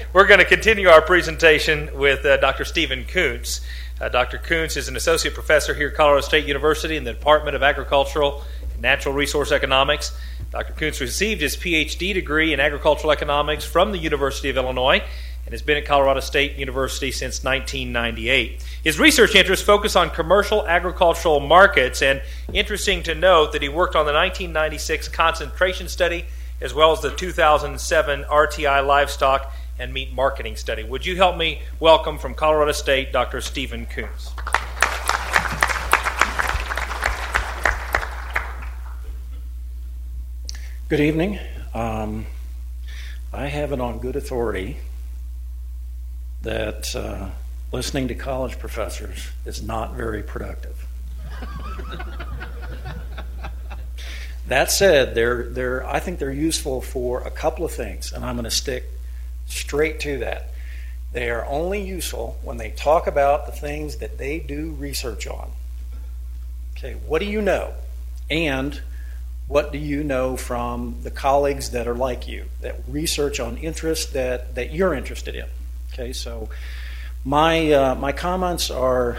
We're going to continue our presentation with Dr. Stephen Koontz. Dr. Koontz is an associate professor here at Colorado State University in the Department of Agricultural and Natural Resource Economics. Dr. Koontz received his PhD degree in agricultural economics from the University of Illinois and has been at Colorado State University since 1998. His research interests focus on commercial agricultural markets, and interesting to note that he worked on the 1996 concentration study as well as the 2007 RTI livestock and meat marketing study. Would you help me welcome from Colorado State, Dr. Stephen Koontz. Good evening. I have it on good authority that listening to college professors is not very productive. That said, I think they're useful for a couple of things, and I'm going to stick straight to that. They are only useful when they talk about the things that they do research on. Okay, what do you know? And what do you know from the colleagues that are like you, that research on interests that you're interested in? Okay, so my comments are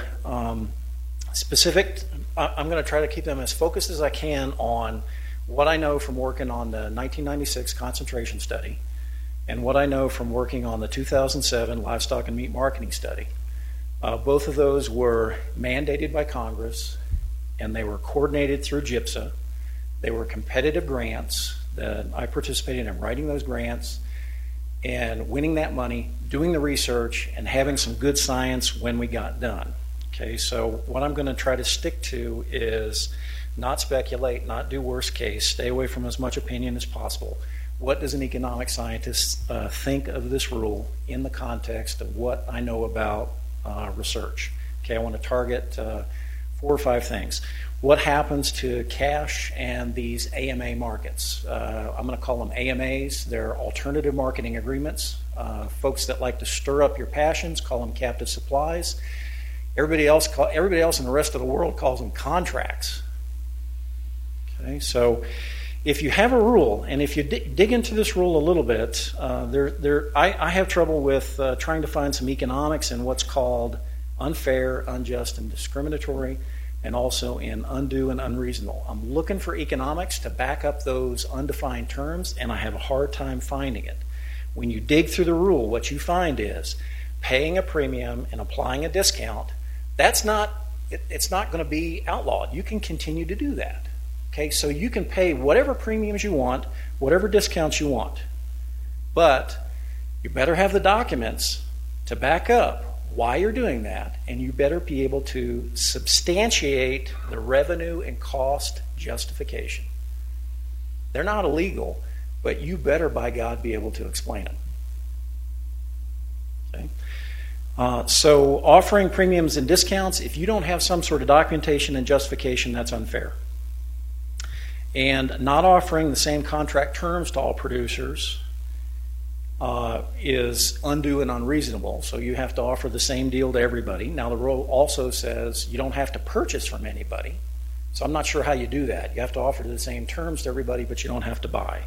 specific. I'm going to try to keep them as focused as I can on what I know from working on the 1996 concentration study and what I know from working on the 2007 livestock and meat marketing study. Both of those were mandated by Congress, and they were coordinated through GIPSA. They were competitive grants that I participated in writing those grants and winning that money, doing the research, and having some good science when we got done. Okay, so what I'm going to try to stick to is not speculate, not do worst case, stay away from as much opinion as possible. What does an economic scientist think of this rule in the context of what I know about research? Okay, I want to target 4 or 5 things. What happens to cash and these AMA markets? I'm going to call them AMAs. They're alternative marketing agreements. Folks that like to stir up your passions call them captive supplies. Everybody else in the rest of the world calls them contracts. Okay, so if you have a rule, and if you dig into this rule a little bit, I have trouble with trying to find some economics in what's called unfair, unjust, and discriminatory, and also in undue and unreasonable. I'm looking for economics to back up those undefined terms, and I have a hard time finding it. When you dig through the rule, what you find is paying a premium and applying a discount. It's not going to be outlawed. You can continue to do that. Okay, so you can pay whatever premiums you want, whatever discounts you want, but you better have the documents to back up why you're doing that, and you better be able to substantiate the revenue and cost justification. They're not illegal, but you better, by God, be able to explain them. Okay? So offering premiums and discounts, if you don't have some sort of documentation and justification, that's unfair. And not offering the same contract terms to all producers is undue and unreasonable. So you have to offer the same deal to everybody. Now the rule also says you don't have to purchase from anybody. So I'm not sure how you do that. You have to offer the same terms to everybody, but you don't have to buy.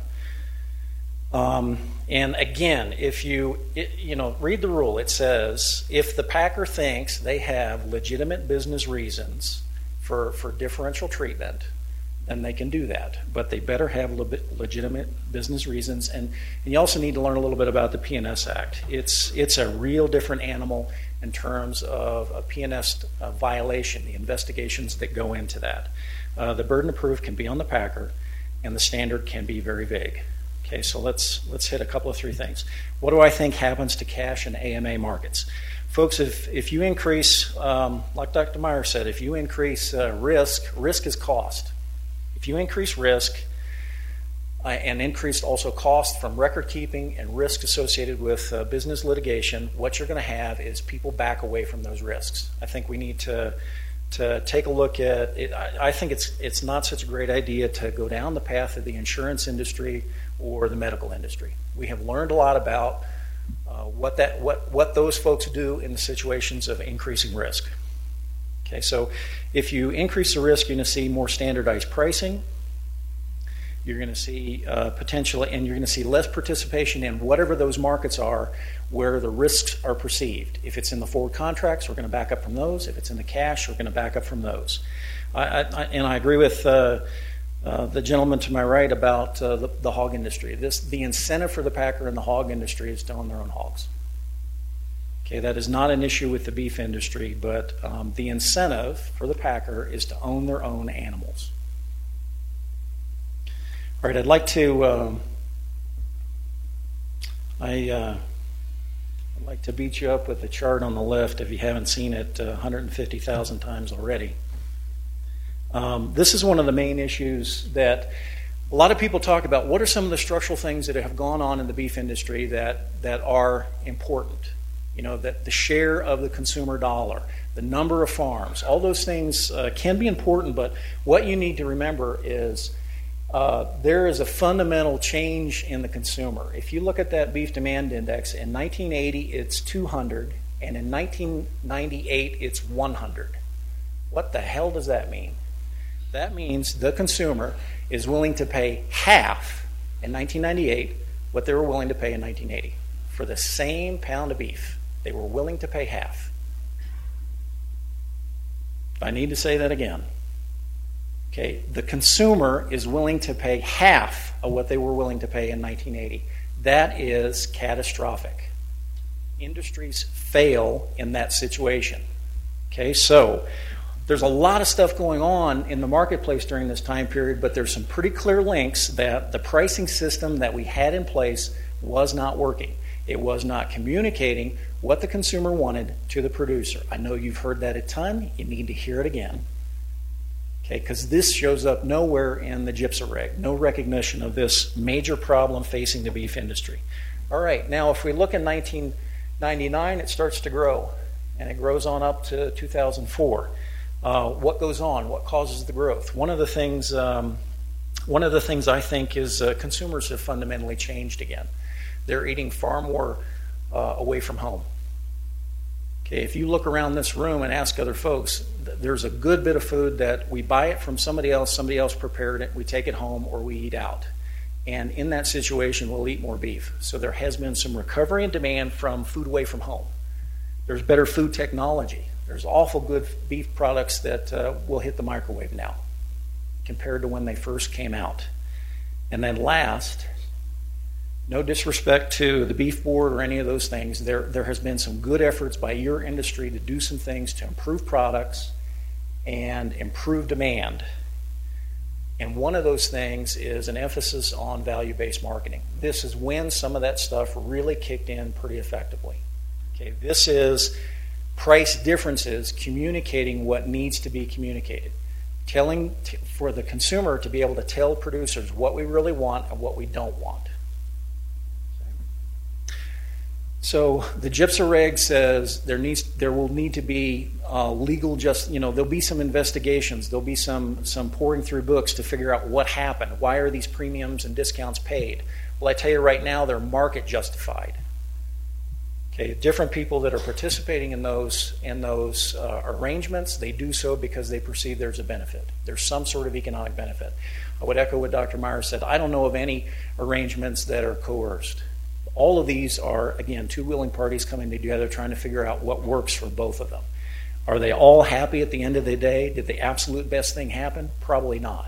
And again, if you read the rule, it says if the packer thinks they have legitimate business reasons for differential treatment, then they can do that. But they better have legitimate business reasons. And you also need to learn a little bit about the P&S Act. It's a real different animal in terms of a P&S violation, the investigations that go into that. The burden of proof can be on the packer, and the standard can be very vague. Okay, so let's hit a couple of 3 things. What do I think happens to cash and AMA markets? Folks, if you increase, like Dr. Meyer said, if you increase risk is cost. If you increase risk and increase also cost from record keeping and risk associated with business litigation, what you're going to have is people back away from those risks. I think we need to take a look at it. I think it's not such a great idea to go down the path of the insurance industry or the medical industry. We have learned a lot about what those folks do in the situations of increasing risk. Okay, so if you increase the risk, you're going to see more standardized pricing. You're going to see potentially, and you're going to see less participation in whatever those markets are where the risks are perceived. If it's in the forward contracts, we're going to back up from those. If it's in the cash, we're going to back up from those. I agree with the gentleman to my right about the hog industry. The incentive for the packer in the hog industry is to own their own hogs. Okay, that is not an issue with the beef industry, but the incentive for the packer is to own their own animals. All right, I'd like to I'd like to beat you up with the chart on the left if you haven't seen it 150,000 times already. This is one of the main issues that a lot of people talk about. What are some of the structural things that have gone on in the beef industry that are important? You know, that the share of the consumer dollar, the number of farms, all those things can be important, but what you need to remember is there is a fundamental change in the consumer. If you look at that beef demand index, in 1980 it's 200, and in 1998 it's 100. What the hell does that mean? That means the consumer is willing to pay half in 1998 what they were willing to pay in 1980. For the same pound of beef, they were willing to pay half. I need to say that again. Okay, the consumer is willing to pay half of what they were willing to pay in 1980. That is catastrophic. Industries fail in that situation. Okay, so there's a lot of stuff going on in the marketplace during this time period, but there's some pretty clear links that the pricing system that we had in place was not working. It was not communicating what the consumer wanted to the producer. I know you've heard that a ton. You need to hear it again. Okay, because this shows up nowhere in the GIPSA reg. No recognition of this major problem facing the beef industry. All right, now if we look in 1999, it starts to grow, and it grows on up to 2004. What goes on? What causes the growth? One of the things I think is consumers have fundamentally changed again. They're eating far more away from home. Okay, if you look around this room and ask other folks, there's a good bit of food that we buy it from somebody else prepared it, we take it home, or we eat out. And in that situation, we'll eat more beef. So there has been some recovery in demand from food away from home. There's better food technology. There's awful good beef products that will hit the microwave now compared to when they first came out. And then last, no disrespect to the beef board or any of those things, there has been some good efforts by your industry to do some things to improve products and improve demand. And one of those things is an emphasis on value-based marketing. This is when some of that stuff really kicked in pretty effectively. Okay, this is price differences communicating what needs to be communicated. For the consumer to be able to tell producers what we really want and what we don't want. So the GIPSA reg says there will need to be legal there'll be some investigations, there'll be some pouring through books to figure out what happened. Why are these premiums and discounts paid? Well, I tell you right now, they're market justified. Okay, different people that are participating in those arrangements, they do so because they perceive there's a benefit. There's some sort of economic benefit. I would echo what Dr. Myers said. I don't know of any arrangements that are coerced. All of these are, again, two willing parties coming together trying to figure out what works for both of them. Are they all happy at the end of the day? Did the absolute best thing happen? Probably not.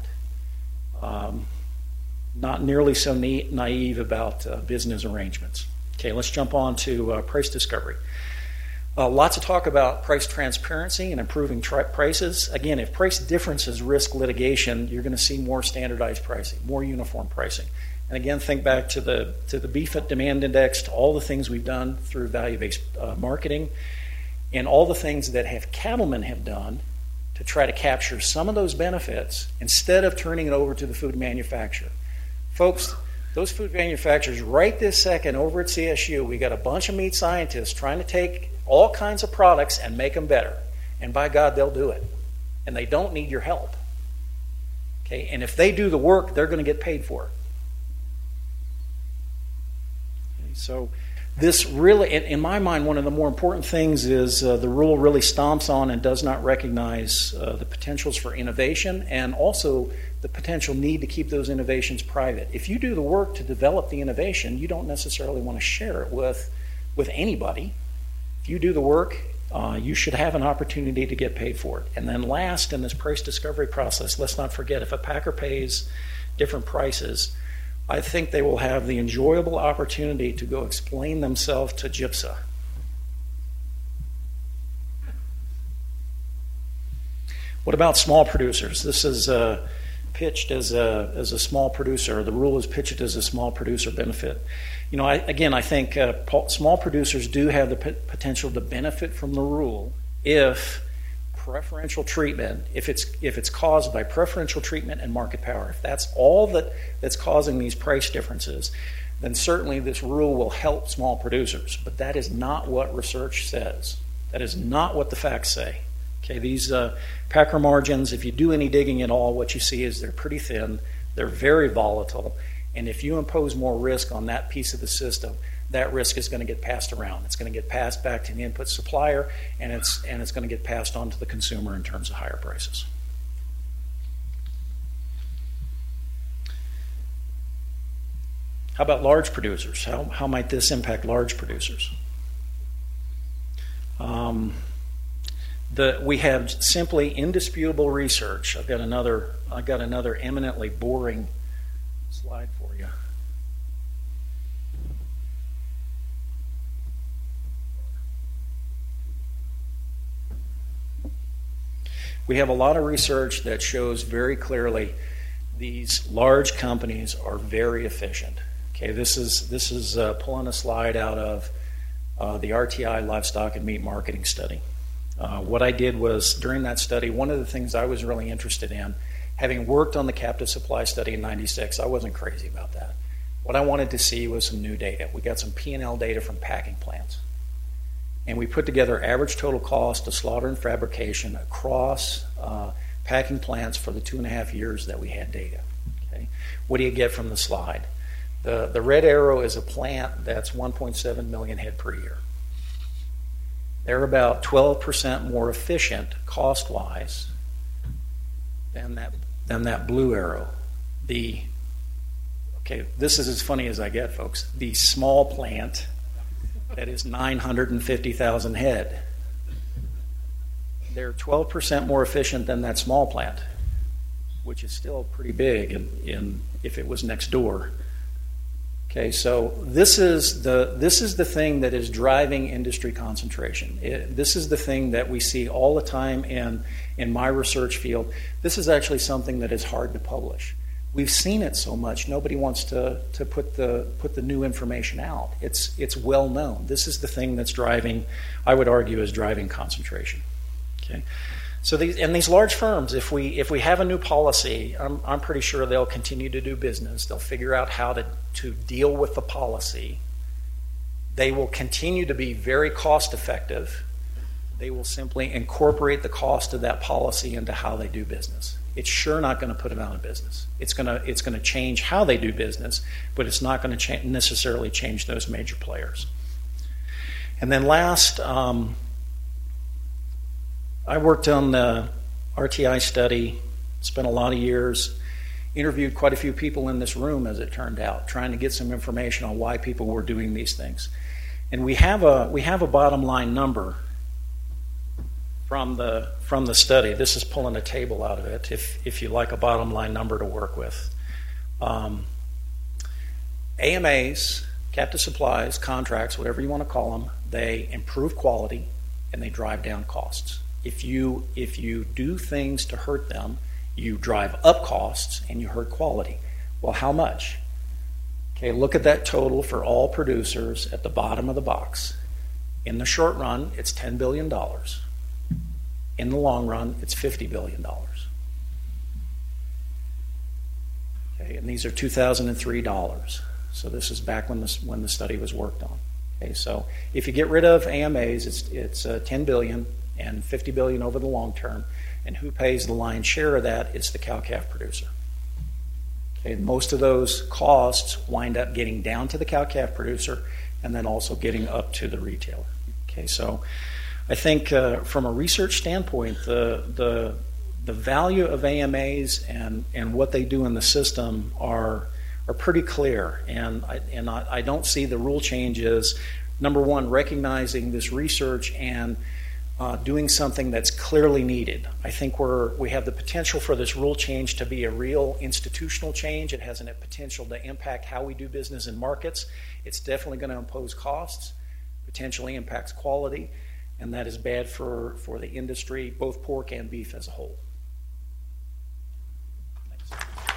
Not nearly so naive about business arrangements. Okay, let's jump on to price discovery. Lots of talk about price transparency and improving prices. Again, if price differences risk litigation, you're going to see more standardized pricing, more uniform pricing. And again, think back to the beef demand index, to all the things we've done through value-based marketing, and all the things that cattlemen have done to try to capture some of those benefits instead of turning it over to the food manufacturer. Folks, those food manufacturers right this second over at CSU, we got a bunch of meat scientists trying to take all kinds of products and make them better. And by God, they'll do it. And they don't need your help. Okay, and if they do the work, they're going to get paid for it. So this really, in my mind, one of the more important things is the rule really stomps on and does not recognize the potentials for innovation and also the potential need to keep those innovations private. If you do the work to develop the innovation, you don't necessarily want to share it with anybody. If you do the work, you should have an opportunity to get paid for it. And then last, in this price discovery process, let's not forget, if a packer pays different prices, I think they will have the enjoyable opportunity to go explain themselves to GIPSA. What about small producers? This is pitched as a small producer. The rule is pitched as a small producer benefit. You know, I think small producers do have the potential to benefit from the rule if preferential treatment, if it's caused by preferential treatment and market power. If that's all that's causing these price differences, then certainly this rule will help small producers. But that is not what research says. That is not what the facts say. Okay, these packer margins, if you do any digging at all, what you see is they're pretty thin, they're very volatile, and if you impose more risk on that piece of the system, that risk is going to get passed around. It's going to get passed back to the input supplier, and it's going to get passed on to the consumer in terms of higher prices. How about large producers? How might this impact large producers? We have simply indisputable research. I've got another eminently boring slide for you. We have a lot of research that shows very clearly these large companies are very efficient. Okay, this is pulling a slide out of the RTI Livestock and Meat Marketing Study. What I did was, during that study, one of the things I was really interested in, having worked on the captive supply study in '96, I wasn't crazy about that. What I wanted to see was some new data. We got some P&L data from packing plants. And we put together average total cost of slaughter and fabrication across packing plants for the 2.5 years that we had data. Okay? What do you get from the slide? The red arrow is a plant that's 1.7 million head per year. They're about 12% more efficient cost-wise than that blue arrow. This is as funny as I get, folks. The small plant that is 950,000 head. They're 12% more efficient than that small plant, which is still pretty big in if it was next door. Okay, so this is the thing that is driving industry concentration. This is the thing that we see all the time in my research field. This is actually something that is hard to publish. We've seen it so much, nobody wants to put the new information out. It's well known. This is the thing that's driving, I would argue, is driving concentration. Okay. So these large firms, if we have a new policy, I'm pretty sure they'll continue to do business. They'll figure out how to deal with the policy. They will continue to be very cost effective. They will simply incorporate the cost of that policy into how they do business. It's sure not going to put them out of business. It's going to change how they do business, but it's not going to necessarily change those major players. And then last, I worked on the RTI study, spent a lot of years, interviewed quite a few people in this room, as it turned out, trying to get some information on why people were doing these things. And we have a bottom line number from the study. This is pulling a table out of it, if you like a bottom line number to work with. AMAs, captive supplies, contracts, whatever you want to call them, they improve quality and they drive down costs. If you do things to hurt them, you drive up costs and you hurt quality. Well, how much? Okay, look at that total for all producers at the bottom of the box. In the short run, it's $10 billion. In the long run, it's $50 billion. Okay, and these are 2003 dollars. So this is back when the study was worked on. Okay, so if you get rid of AMAs, it's $10 billion and $50 billion over the long term. And who pays the lion's share of that? It's the cow-calf producer. Okay, most of those costs wind up getting down to the cow-calf producer and then also getting up to the retailer. Okay, so I think from a research standpoint, the the value of AMAs and what they do in the system are pretty clear. And I don't see the rule changes, number one, recognizing this research and doing something that's clearly needed. I think we have the potential for this rule change to be a real institutional change. It has a potential to impact how we do business in markets. It's definitely going to impose costs, potentially impacts quality, and that is bad for the industry, both pork and beef as a whole. Thanks.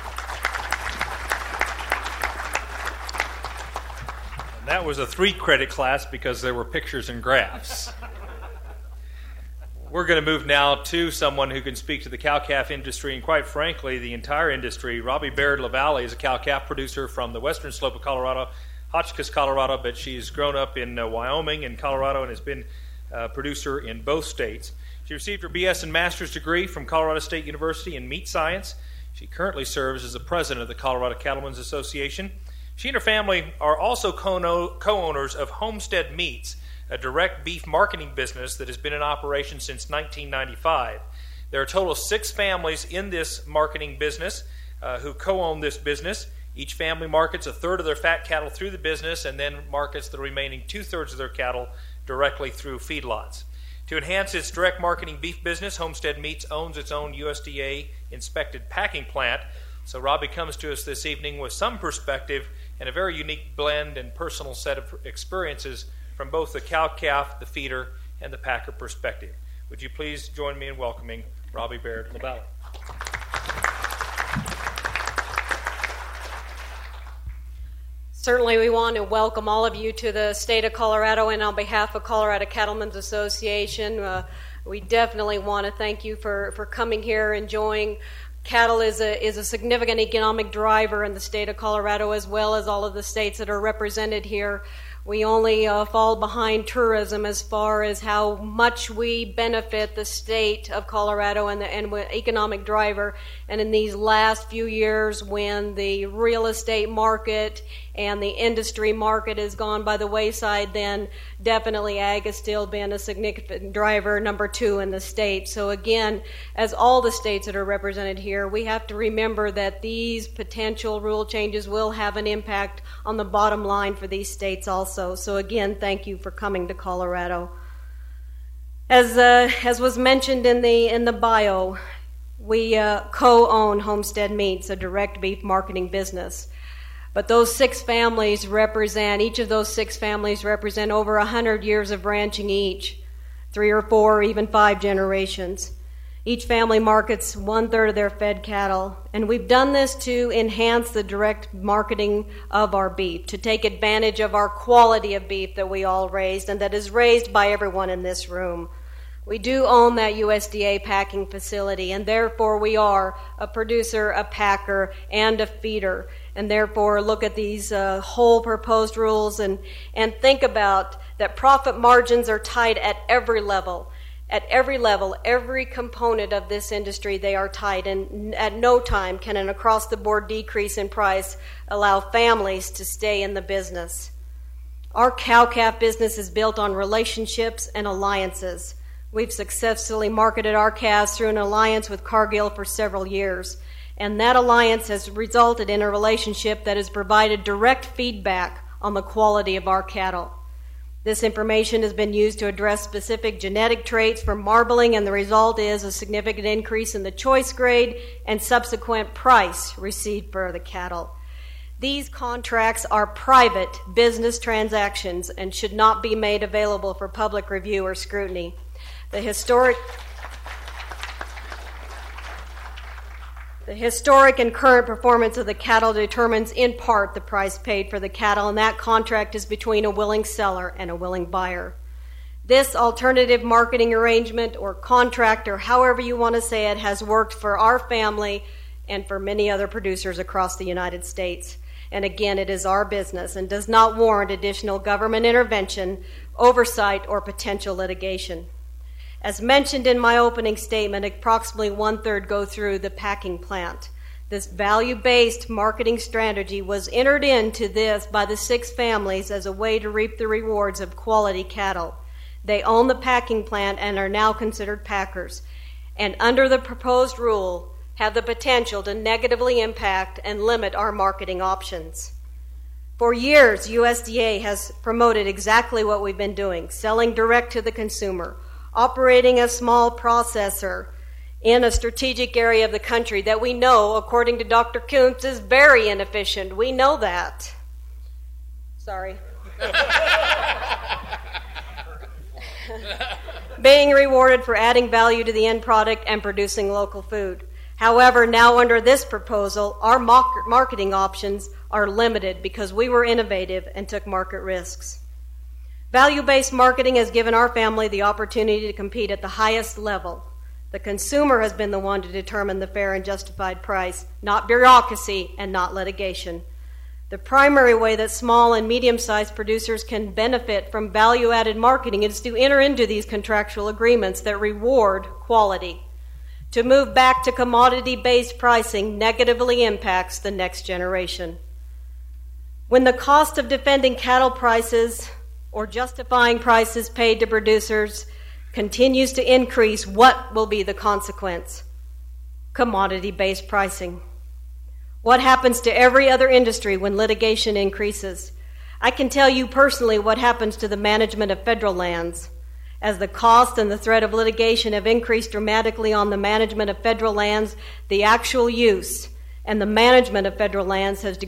And that was a 3-credit class because there were pictures and graphs. We're going to move now to someone who can speak to the cow-calf industry and, quite frankly, the entire industry. Robbie Baird LaValle is a cow-calf producer from the western slope of Colorado, Hotchkiss, Colorado, but she's grown up in Wyoming and Colorado and has been a producer in both states. She received her BS and master's degree from Colorado State University in meat science. She currently serves as the president of the Colorado Cattlemen's Association. She and her family are also co-owners of Homestead Meats, a direct beef marketing business that has been in operation since 1995. There are a total of 6 families in this marketing business who co-own this business. Each family markets a third of their fat cattle through the business and then markets the remaining 2/3 of their cattle directly through feedlots. To enhance its direct marketing beef business, Homestead Meats owns its own USDA-inspected packing plant. So Robbie comes to us this evening with some perspective and a very unique blend and personal set of experiences from both the cow-calf, the feeder, and the packer perspective. Would you please join me in welcoming Robbie Baird LaValle? Certainly we want to welcome all of you to the state of Colorado, and on behalf of Colorado Cattlemen's Association, we definitely want to thank you for coming here, enjoying. Cattle is a significant economic driver in the state of Colorado, as well as all of the states that are represented here. We only fall behind tourism as far as how much we benefit the state of Colorado and the economic driver. And in these last few years, when the real estate market and the industry market has gone by the wayside, then definitely ag has still been a significant driver, number 2 in the state. So again, as all the states that are represented here, we have to remember that these potential rule changes will have an impact on the bottom line for these states also. So again, thank you for coming to Colorado. As was mentioned in the bio, we co-own Homestead Meats, a direct beef marketing business. But those 6 families each of those 6 families represent over 100 years of ranching each, 3 or 4 or even 5 generations. Each family markets 1/3 of their fed cattle, and we've done this to enhance the direct marketing of our beef, to take advantage of our quality of beef that we all raised and that is raised by everyone in this room. We do own that USDA packing facility, and therefore we are a producer, a packer, and a feeder. And therefore look at these whole proposed rules and think about that profit margins are tied at every level. At every level, every component of this industry, they are tied, and at no time can an across-the-board decrease in price allow families to stay in the business. Our cow-calf business is built on relationships and alliances. We've successfully marketed our calves through an alliance with Cargill for several years, and that alliance has resulted in a relationship that has provided direct feedback on the quality of our cattle. This information has been used to address specific genetic traits for marbling, and the result is a significant increase in the choice grade and subsequent price received for the cattle. These contracts are private business transactions and should not be made available for public review or scrutiny. The historic and current performance of the cattle determines in part the price paid for the cattle, and that contract is between a willing seller and a willing buyer. This alternative marketing arrangement or contract, or however you want to say it, has worked for our family and for many other producers across the United States. And again, it is our business and does not warrant additional government intervention, oversight, or potential litigation. As mentioned in my opening statement, approximately 1/3 go through the packing plant. This value-based marketing strategy was entered into this by the 6 families as a way to reap the rewards of quality cattle. They own the packing plant and are now considered packers. and under the proposed rule have the potential to negatively impact and limit our marketing options. For years, USDA has promoted exactly what we've been doing, selling direct to the consumer, operating a small processor in a strategic area of the country that we know, according to Dr. Koontz, is very inefficient. We know that. Sorry. Being rewarded for adding value to the end product and producing local food. However, now under this proposal, our marketing options are limited because we were innovative and took market risks. Value-based marketing has given our family the opportunity to compete at the highest level. The consumer has been the one to determine the fair and justified price, not bureaucracy and not litigation. The primary way that small and medium-sized producers can benefit from value-added marketing is to enter into these contractual agreements that reward quality. To move back to commodity-based pricing negatively impacts the next generation. When the cost of defending cattle prices or justifying prices paid to producers continues to increase, what will be the consequence? Commodity-based pricing. What happens to every other industry when litigation increases? I can tell you personally what happens to the management of federal lands. As the cost and the threat of litigation have increased dramatically on the management of federal lands, the actual use and the management of federal lands has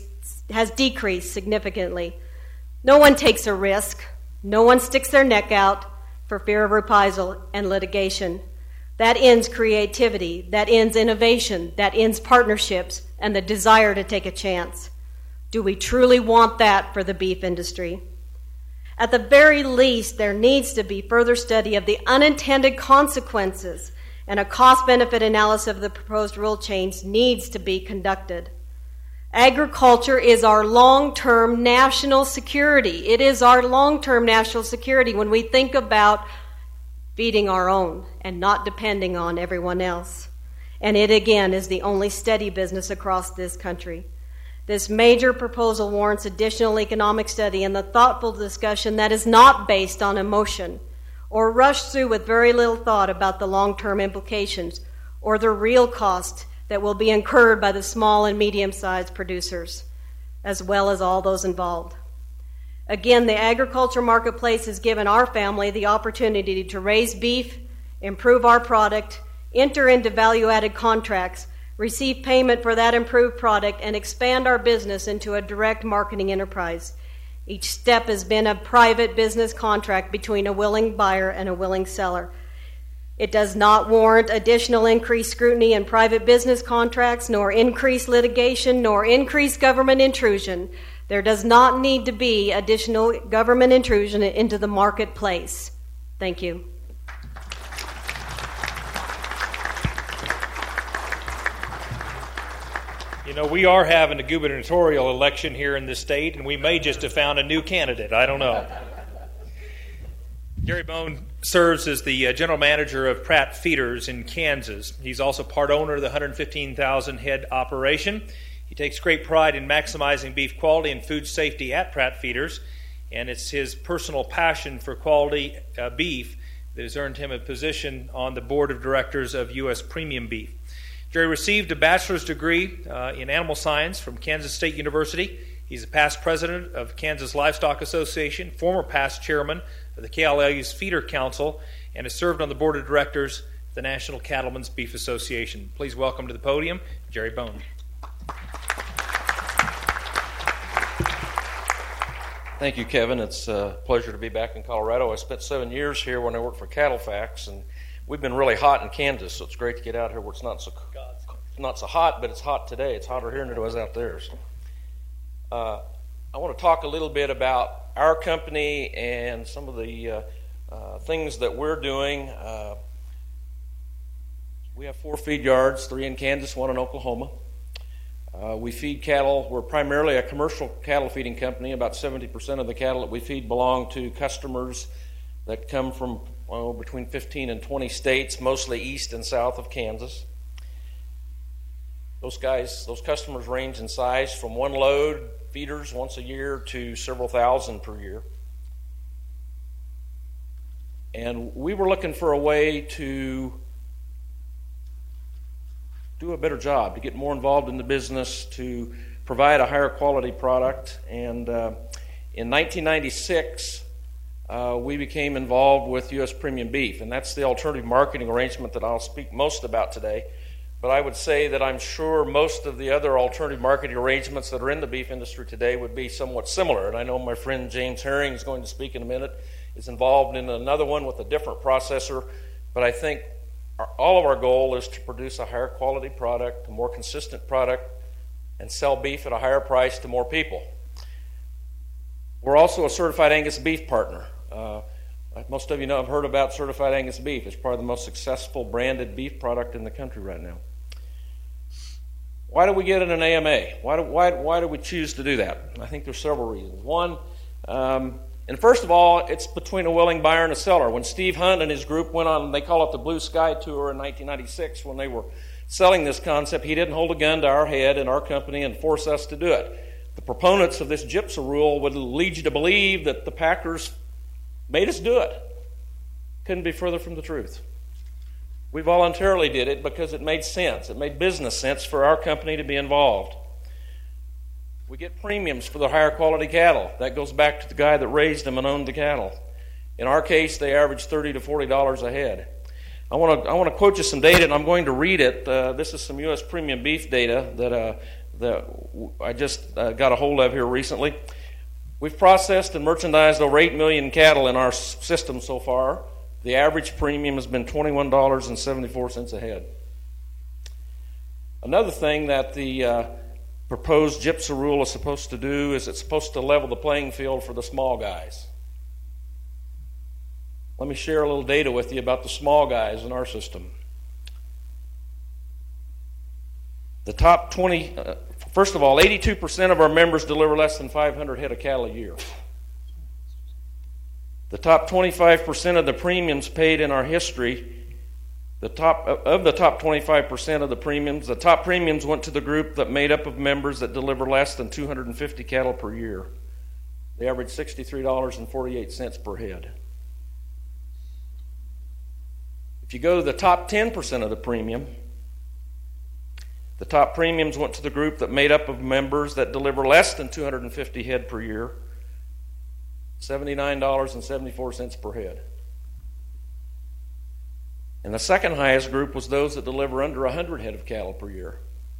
decreased significantly. No one takes a risk. No one sticks their neck out for fear of reprisal and litigation. That ends creativity, that ends innovation, that ends partnerships, and the desire to take a chance. Do we truly want that for the beef industry? At the very least, there needs to be further study of the unintended consequences, and a cost-benefit analysis of the proposed rule change needs to be conducted. Agriculture is our long-term national security. It is our long-term national security when we think about feeding our own and not depending on everyone else. And it, again, is the only steady business across this country. This major proposal warrants additional economic study and the thoughtful discussion that is not based on emotion or rushed through with very little thought about the long-term implications or the real cost that will be incurred by the small and medium-sized producers, as well as all those involved. Again, the agriculture marketplace has given our family the opportunity to raise beef, improve our product, enter into value-added contracts, receive payment for that improved product, and expand our business into a direct marketing enterprise. Each step has been a private business contract between a willing buyer and a willing seller. It does not warrant additional increased scrutiny in private business contracts, nor increased litigation, nor increased government intrusion. There does not need to be additional government intrusion into the marketplace. Thank you. You know, we are having a gubernatorial election here in this state, and we may just have found a new candidate. I don't know. Jerry Bone serves as the general manager of Pratt Feeders in Kansas. He's also part owner of the 115,000 head operation. He takes great pride in maximizing beef quality and food safety at Pratt Feeders, and it's his personal passion for quality beef that has earned him a position on the board of directors of U.S. Premium Beef. Jerry received a bachelor's degree in animal science from Kansas State University. He's a past president of Kansas Livestock Association, former past chairman of the KLAU's Feeder Council, and has served on the board of directors of the National Cattlemen's Beef Association. Please welcome to the podium, Jerry Bone. Thank you, Kevin. It's a pleasure to be back in Colorado. I spent 7 years here when I worked for CattleFax, and we've been really hot in Kansas, so it's great to get out here where it's not so hot, but it's hot today. It's hotter here than it was out there. So, I want to talk a little bit about our company and some of the things that we're doing. We have 4 feed yards, 3 in Kansas, 1 in Oklahoma. We feed cattle. We're primarily a commercial cattle feeding company. About 70% of the cattle that we feed belong to customers that come from between 15 and 20 states, mostly east and south of Kansas. Those customers range in size from 1 load feeders once a year to several thousand per year. And we were looking for a way to do a better job, to get more involved in the business, to provide a higher quality product. And in 1996, we became involved with U.S. Premium Beef, and that's the alternative marketing arrangement that I'll speak most about today. But I would say that I'm sure most of the other alternative marketing arrangements that are in the beef industry today would be somewhat similar. And I know my friend James Herring is going to speak in a minute, is involved in another one with a different processor. But I think all of our goal is to produce a higher quality product, a more consistent product, and sell beef at a higher price to more people. We're also a Certified Angus Beef partner. Most of you know, I've heard about Certified Angus Beef. It's probably the most successful branded beef product in the country right now. Why do we get in an AMA? Why do we choose to do that? I think there's several reasons. One, and first of all, it's between a willing buyer and a seller. When Steve Hunt and his group went on, they call it the Blue Sky Tour in 1996, when they were selling this concept, he didn't hold a gun to our head and our company and force us to do it. The proponents of this GIPSA rule would lead you to believe that the packers made us do it. Couldn't be further from the truth. We voluntarily did it because it made sense. It made business sense for our company to be involved. We get premiums for the higher quality cattle. That goes back to the guy that raised them and owned the cattle. In our case, they average $30 to $40 a head. I want to quote you some data, and I'm going to read it. This is some U.S. Premium Beef data that I just got a hold of here recently. We've processed and merchandised over 8 million cattle in our system so far. The average premium has been $21.74 a head. Another thing that the proposed GIPSA rule is supposed to do is it's supposed to level the playing field for the small guys. Let me share a little data with you about the small guys in our system. The top 20, first of all, 82% of our members deliver less than 500 head of cattle a year. The top 25% of the premiums paid in our history, the top 25% of the premiums, the top premiums went to the group that made up of members that deliver less than 250 cattle per year. They average $63.48 per head. If you go to the top 10% of the premium, the top premiums went to the group that made up of members that deliver less than 250 head per year. $79.74 per head. And the second highest group was those that deliver under 100 head of cattle per year.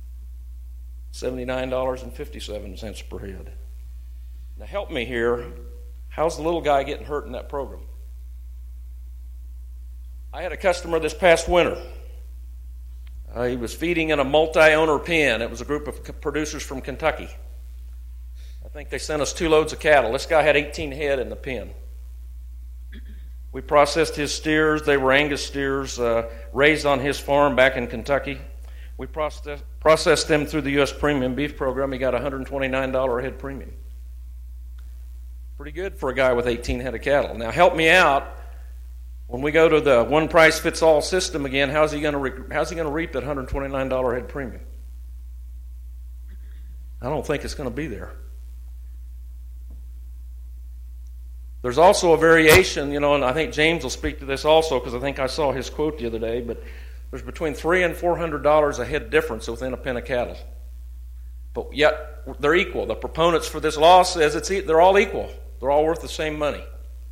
$79.57 per head. Now help me here. How's the little guy getting hurt in that program? I had a customer this past winter. He was feeding in a multi-owner pen. It was a group of producers from Kentucky. I think they sent us 2 loads of cattle. This guy had 18 head in the pen. We processed his steers. They were Angus steers raised on his farm back in Kentucky. We processed them through the U.S. Premium Beef Program. He got $129 a head premium. Pretty good for a guy with 18 head of cattle. Now help me out. When we go to the one price fits all system again, how's he going to reap that $129 head premium? I don't think it's going to be there. There's also a variation, and I think James will speak to this also because I think I saw his quote the other day, but there's between $300 and $400 a head difference within a pen of cattle. But yet, they're equal. The proponents for this law says they're all equal. They're all worth the same money.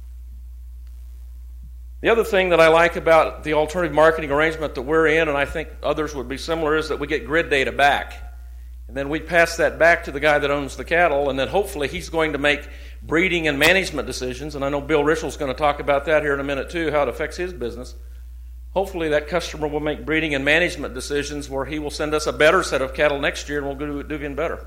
The other thing that I like about the alternative marketing arrangement that we're in, and I think others would be similar, is that we get grid data back. And then we pass that back to the guy that owns the cattle, and then hopefully he's going to make breeding and management decisions. And I know Bill Rischel's going to talk about that here in a minute too, how it affects his business. Hopefully that customer will make breeding and management decisions where he will send us a better set of cattle next year and we'll do even better.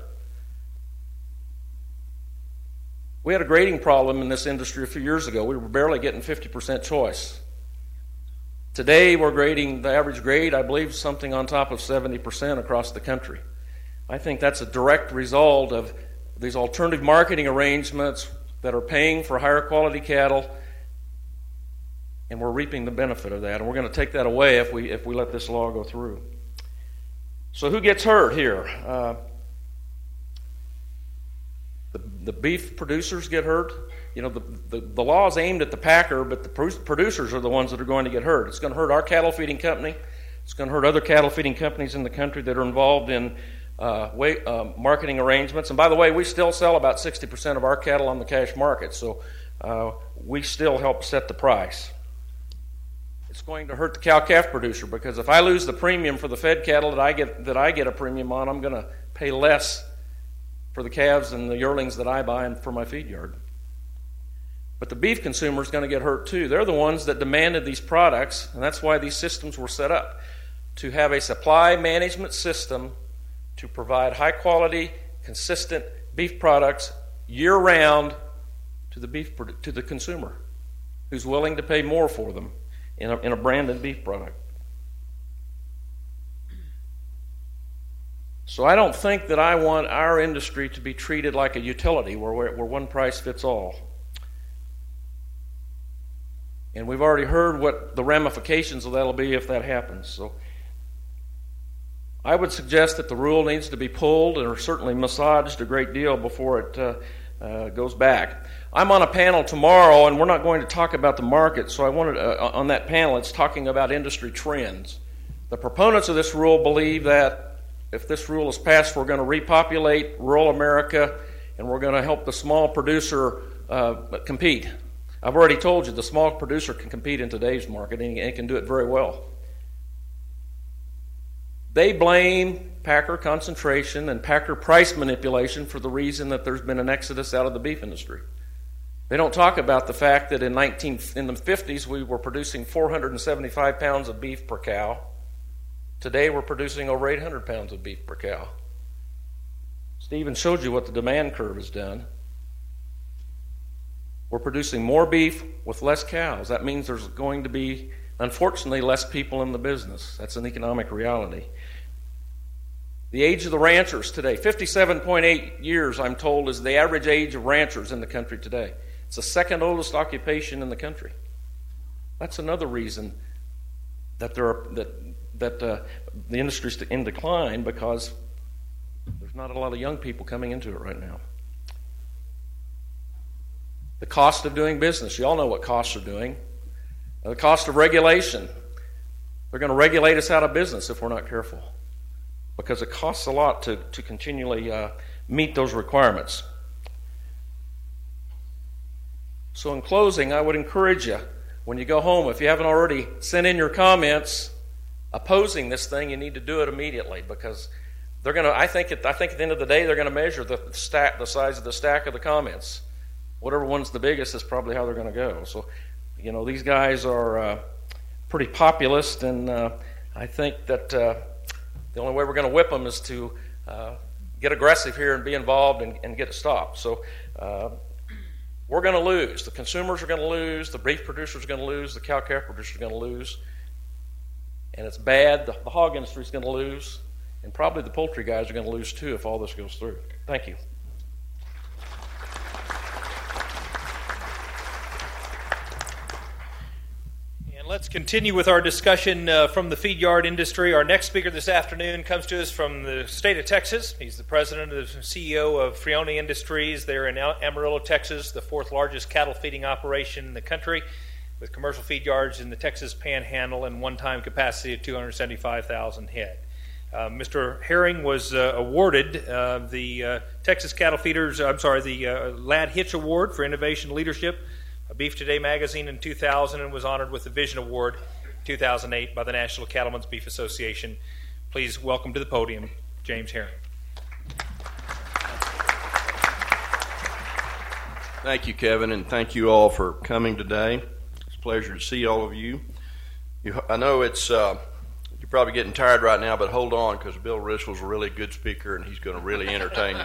We had a grading problem in this industry a few years ago. We were barely getting 50% choice. Today we're grading, the average grade, I believe, something on top of 70% across the country. I think that's a direct result of these alternative marketing arrangements that are paying for higher quality cattle, and we're reaping the benefit of that. And we're going to take that away if we let this law go through. So who gets hurt here? The beef producers get hurt. The law is aimed at the packer, but the producers are the ones that are going to get hurt. It's going to hurt our cattle feeding company. It's going to hurt other cattle feeding companies in the country that are involved in marketing arrangements. And by the way, we still sell about 60% of our cattle on the cash market, so we still help set the price. It's going to hurt the cow-calf producer, because if I lose the premium for the fed cattle that I get a premium on, I'm going to pay less for the calves and the yearlings that I buy for my feed yard. But the beef consumer is going to get hurt too. They're the ones that demanded these products, and that's why these systems were set up, to have a supply management system to provide high-quality, consistent beef products year-round to the consumer, who's willing to pay more for them in a branded beef product. So I don't think that I want our industry to be treated like a utility where one price fits all. And we've already heard what the ramifications of that will be if that happens. So I would suggest that the rule needs to be pulled or certainly massaged a great deal before it goes back. I'm on a panel tomorrow, and we're not going to talk about the market, so I wanted on that panel, it's talking about industry trends. The proponents of this rule believe that if this rule is passed, we're going to repopulate rural America, and we're going to help the small producer compete. I've already told you the small producer can compete in today's market, and he can do it very well. They blame packer concentration and packer price manipulation for the reason that there's been an exodus out of the beef industry. They don't talk about the fact that in the 50s we were producing 475 pounds of beef per cow. Today we're producing over 800 pounds of beef per cow. Stephen showed you what the demand curve has done. We're producing more beef with less cows. That means there's going to be, unfortunately, less people in the business. That's an economic reality. The age of the ranchers today, 57.8 years, I'm told, is the average age of ranchers in the country today. It's the second oldest occupation in the country. That's another reason that the industry's in decline, because there's not a lot of young people coming into it right now. The cost of doing business. You all know what costs are doing. The cost of regulation. They're going to regulate us out of business if we're not careful, because it costs a lot to continually meet those requirements. So in closing, I would encourage you, when you go home, if you haven't already sent in your comments opposing this thing, you need to do it immediately, because they're going to. I think at the end of the day, they're going to measure the size of the stack of the comments. Whatever one's the biggest is probably how they're going to go. So, these guys are pretty populist, and I think that the only way we're going to whip them is to get aggressive here and be involved and get it stopped. So we're going to lose. The consumers are going to lose. The beef producers are going to lose. The cow-calf producers are going to lose. And it's bad. The hog industry is going to lose. And probably the poultry guys are going to lose too if all this goes through. Thank you. Let's continue with our discussion from the feed yard industry. Our next speaker this afternoon comes to us from the state of Texas. He's the president and CEO of Frioni Industries. They're in Amarillo, Texas, the fourth largest cattle feeding operation in the country, with commercial feed yards in the Texas Panhandle and one-time capacity of 275,000 head. Mr. Herring was awarded the Texas Cattle Feeders, the Ladd Hitch Award for Innovation Leadership, Beef Today magazine in 2000, and was honored with the Vision Award in 2008 by the National Cattlemen's Beef Association. Please welcome to the podium James Herring. Thank you, Kevin, and thank you all for coming today. It's a pleasure to see all of you. I know it's you're probably getting tired right now, but hold on, because Bill Rissell's a really good speaker, and he's going to really entertain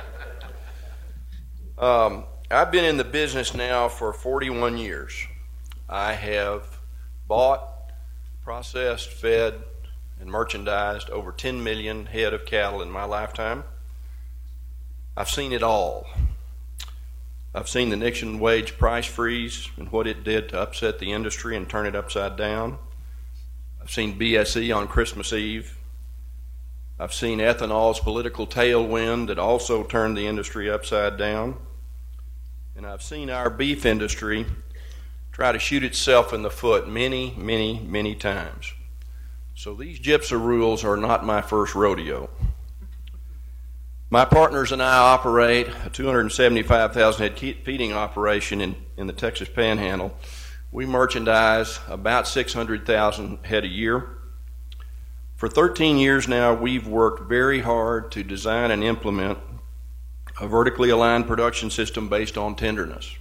you. I've been in the business now for 41 years. I have bought, processed, fed, and merchandised over 10 million head of cattle in my lifetime. I've seen it all. I've seen the Nixon wage price freeze and what it did to upset the industry and turn it upside down. I've seen BSE on Christmas Eve. I've seen ethanol's political tailwind that also turned the industry upside down. And I've seen our beef industry try to shoot itself in the foot many, many, many times. So these GIPSA rules are not my first rodeo. My partners and I operate a 275,000 head feeding operation in the Texas Panhandle. We merchandise about 600,000 head a year. For 13 years now, we've worked very hard to design and implement a vertically aligned production system based on tenderness.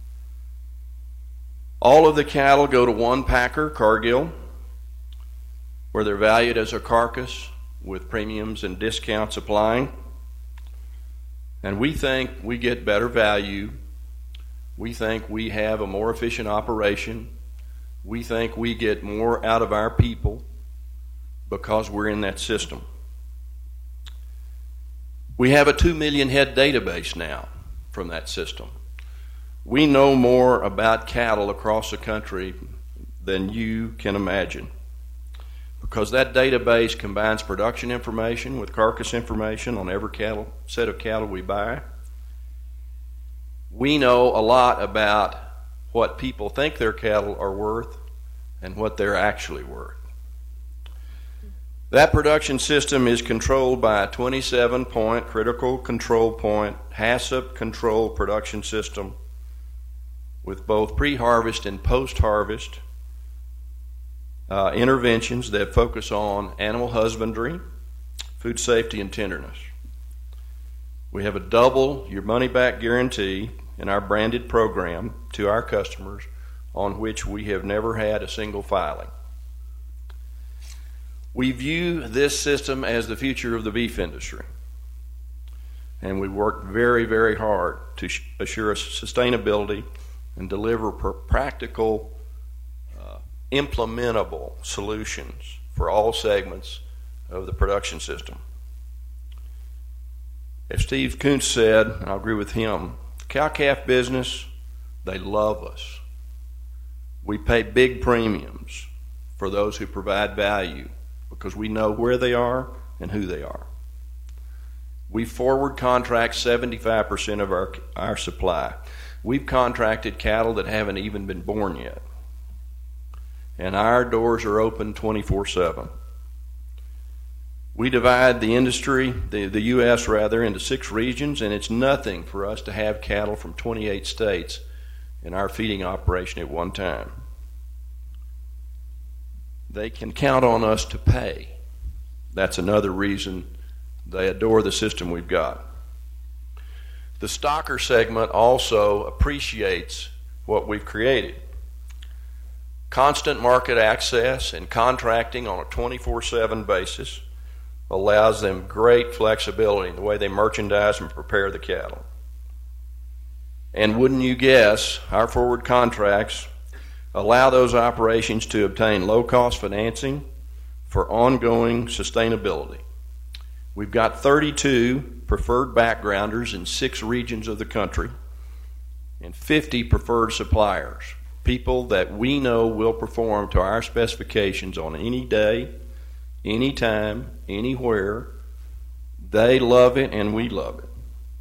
All of the cattle go to one packer, Cargill, where they're valued as a carcass with premiums and discounts applying. And we think we get better value. We think we have a more efficient operation. We think we get more out of our people because we're in that system. We have a 2 million head database now from that system. We know more about cattle across the country than you can imagine, because that database combines production information with carcass information on every set of cattle we buy. We know a lot about what people think their cattle are worth and what they're actually worth. That production system is controlled by a 27-point critical control point HACCP control production system with both pre-harvest and post-harvest interventions that focus on animal husbandry, food safety, and tenderness. We have a double your money-back guarantee in our branded program to our customers, on which we have never had a single filing. We view this system as the future of the beef industry, and we work very, very hard to assure sustainability and deliver practical, implementable solutions for all segments of the production system. As Steve Kuntz said, and I agree with him, the cow-calf business, they love us. We pay big premiums for those who provide value because we know where they are and who they are. We forward contract 75% of our supply. We've contracted cattle that haven't even been born yet. And our doors are open 24/7. We divide the industry, the U.S. rather, into 6 regions, and it's nothing for us to have cattle from 28 states in our feeding operation at one time. They can count on us to pay. That's another reason they adore the system we've got. The stocker segment also appreciates what we've created. Constant market access and contracting on a 24/7 basis allows them great flexibility in the way they merchandise and prepare the cattle. And wouldn't you guess, our forward contracts allow those operations to obtain low-cost financing for ongoing sustainability. We've got 32 preferred backgrounders in 6 regions of the country and 50 preferred suppliers, people that we know will perform to our specifications on any day, any time, anywhere. They love it and we love it.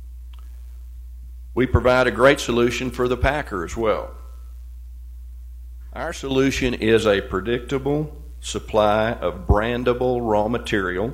We provide a great solution for the packer as well. Our solution is a predictable supply of brandable raw material.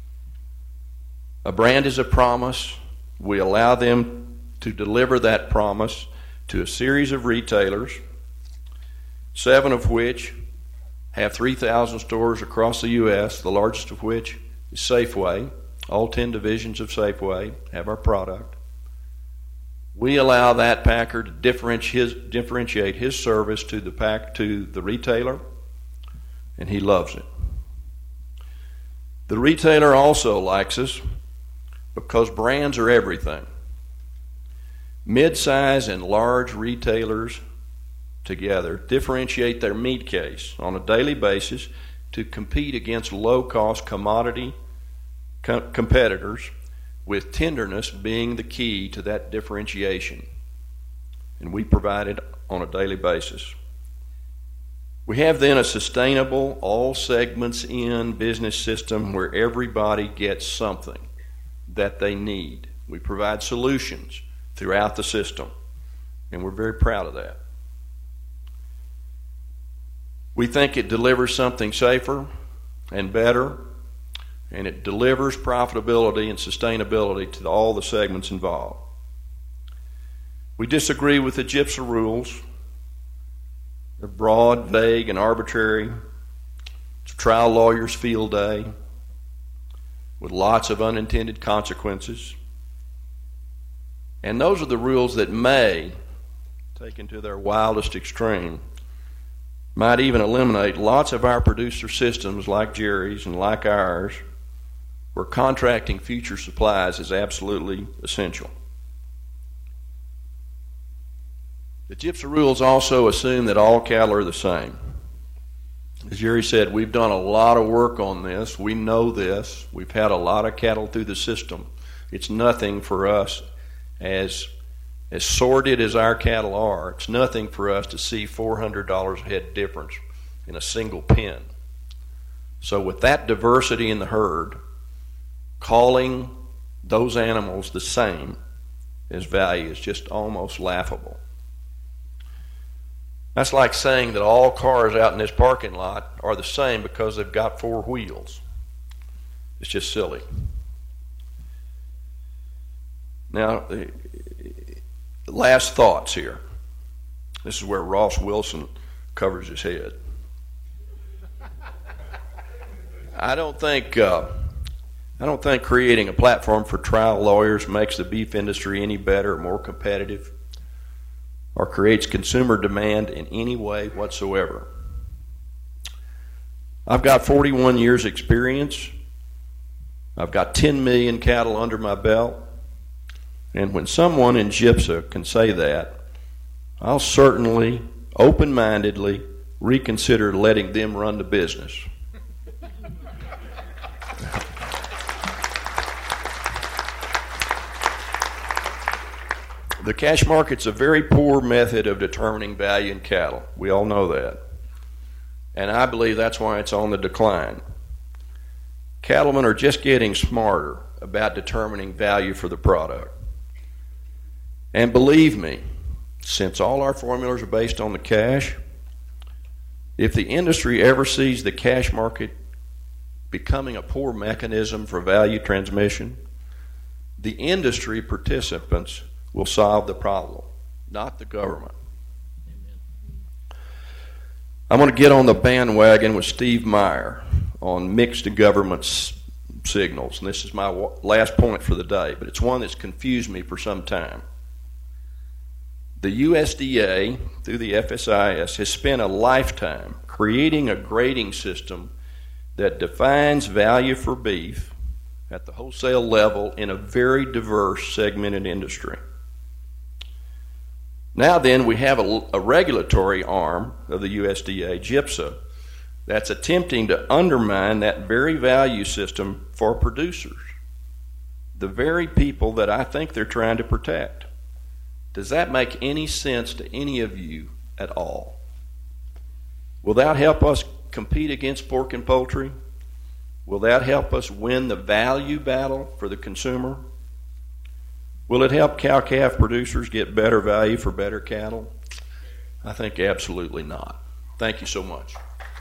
A brand is a promise. We allow them to deliver that promise to a series of retailers, 7 of which have 3,000 stores across the U.S., the largest of which is Safeway. All 10 divisions of Safeway have our product. We allow that packer to differentiate his service to the retailer, and he loves it. The retailer also likes us because brands are everything. Mid-size and large retailers together differentiate their meat case on a daily basis to compete against low-cost commodity competitors, with tenderness being the key to that differentiation. And we provide it on a daily basis. We have then a sustainable, all segments in business system where everybody gets something that they need. We provide solutions throughout the system, and we're very proud of that. We think it delivers something safer, and better, and it delivers profitability and sustainability to all the segments involved. We disagree with the GIPSA rules. They're broad, vague, and arbitrary. It's a trial lawyer's field day with lots of unintended consequences. And those are the rules that may, taken to their wildest extreme, might even eliminate lots of our producer systems like Jerry's and like ours, where contracting future supplies is absolutely essential. The GIPSA rules also assume that all cattle are the same. As Jerry said, we've done a lot of work on this. We know this. We've had a lot of cattle through the system. It's nothing for us, as sordid as our cattle are, it's nothing for us to see $400 a head difference in a single pen. So with that diversity in the herd, calling those animals the same as value is just almost laughable. That's like saying that all cars out in this parking lot are the same because they've got 4 wheels. It's just silly. Now, last thoughts here. This is where Ross Wilson covers his head. I don't think creating a platform for trial lawyers makes the beef industry any better or more competitive, or creates consumer demand in any way whatsoever. I've got 41 years experience. I've got 10 million cattle under my belt. And when someone in GIPSA can say that, I'll certainly, open-mindedly, reconsider letting them run the business. The cash market's a very poor method of determining value in cattle. We all know that. And I believe that's why it's on the decline. Cattlemen are just getting smarter about determining value for the product. And believe me, since all our formulas are based on the cash, if the industry ever sees the cash market becoming a poor mechanism for value transmission, the industry participants will solve the problem, not the government. I'm going to get on the bandwagon with Steve Meyer on mixed government signals, and this is my last point for the day, but it's one that's confused me for some time. The USDA, through the FSIS, has spent a lifetime creating a grading system that defines value for beef at the wholesale level in a very diverse segmented industry. Now then, we have a regulatory arm of the USDA, GIPSA, that's attempting to undermine that very value system for producers, the very people that I think they're trying to protect. Does that make any sense to any of you at all? Will that help us compete against pork and poultry? Will that help us win the value battle for the consumer? Will it help cow-calf producers get better value for better cattle? I think absolutely not. Thank you so much.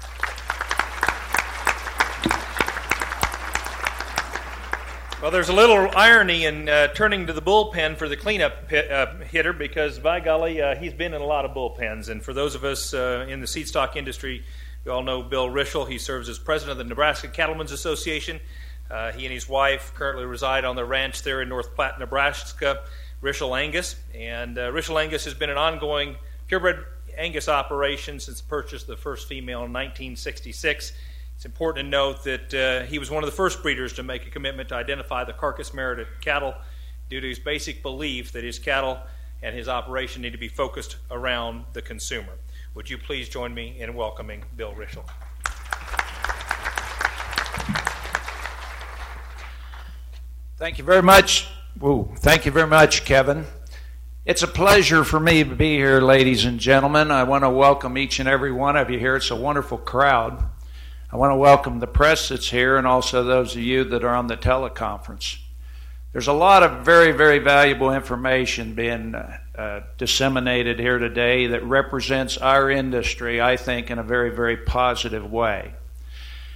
Well, there's a little irony in turning to the bullpen for the cleanup hitter, because, by golly, he's been in a lot of bullpens. And for those of us in the seed stock industry, we all know Bill Rischel. He serves as president of the Nebraska Cattlemen's Association. He and his wife currently reside on their ranch there in North Platte, Nebraska, Rischel Angus. And Rischel Angus has been an ongoing purebred Angus operation since the purchase of the first female in 1966. It's important to note that he was one of the first breeders to make a commitment to identify the carcass-merited cattle due to his basic belief that his cattle and his operation need to be focused around the consumer. Would you please join me in welcoming Bill Rischel? Thank you very much. Thank you very much, Kevin. It's a pleasure for me to be here, ladies and gentlemen. I want to welcome each and every one of you here. It's a wonderful crowd. I want to welcome the press that's here and also those of you that are on the teleconference. There's a lot of very, very valuable information being disseminated here today that represents our industry, I think, in a very, very positive way.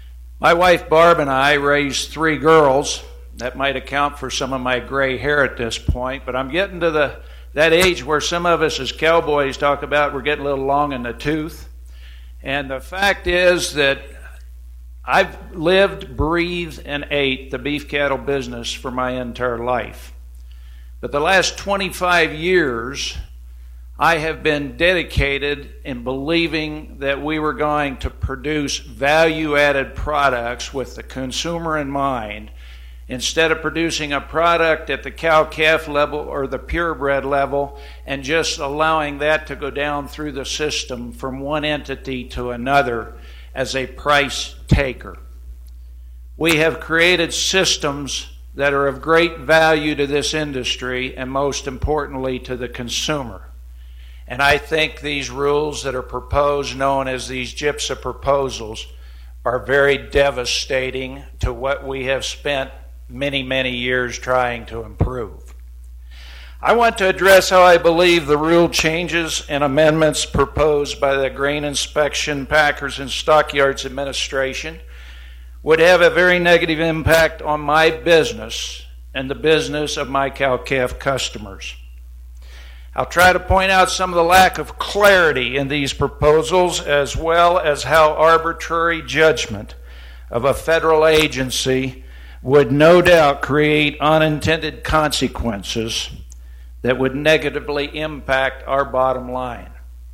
My wife Barb and I raised 3 girls. That might account for some of my gray hair at this point, but I'm getting to that age where some of us as cowboys talk about we're getting a little long in the tooth. And the fact is that I've lived, breathed, and ate the beef cattle business for my entire life. But the last 25 years, I have been dedicated in believing that we were going to produce value-added products with the consumer in mind, instead of producing a product at the cow-calf level or the purebred level and just allowing that to go down through the system from one entity to another as a price taker. We have created systems that are of great value to this industry and most importantly to the consumer. And I think these rules that are proposed, known as these GIPSA proposals, are very devastating to what we have spent many, many years trying to improve. I want to address how I believe the rule changes and amendments proposed by the Grain Inspection, Packers, and Stockyards Administration would have a very negative impact on my business and the business of my cow-calf customers. I'll try to point out some of the lack of clarity in these proposals, as well as how arbitrary judgment of a federal agency would no doubt create unintended consequences that would negatively impact our bottom line.